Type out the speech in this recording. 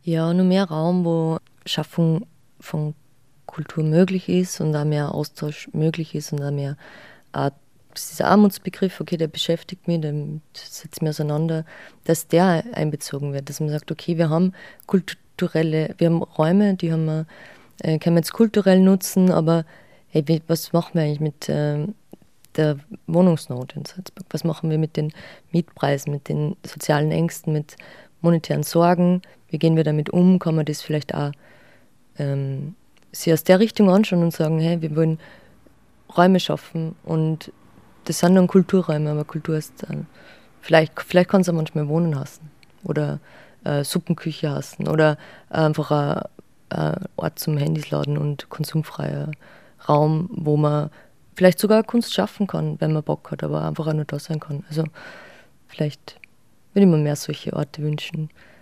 Ja, nur mehr Raum, wo Schaffung von Kultur möglich ist und auch mehr Austausch möglich ist und auch mehr dieser Armutsbegriff, okay, der beschäftigt mich, der setzt mich auseinander, dass der einbezogen wird, dass man sagt, okay, wir haben Räume, die können wir jetzt kulturell nutzen, aber hey, was machen wir eigentlich mit der Wohnungsnot in Salzburg? Was machen wir mit den Mietpreisen, mit den sozialen Ängsten, mit monetären Sorgen? Wie gehen wir damit um? Kann man das vielleicht auch sie aus der Richtung anschauen und sagen, hey, wir wollen Räume schaffen und das sind dann Kulturräume, aber Kultur ist, vielleicht kann es auch manchmal Wohnen hassen oder Suppenküche hassen oder einfach ein Ort zum Handys laden und konsumfreier Raum, wo man vielleicht sogar Kunst schaffen kann, wenn man Bock hat, aber einfach auch nur da sein kann. Also vielleicht würde ich mir mehr solche Orte wünschen.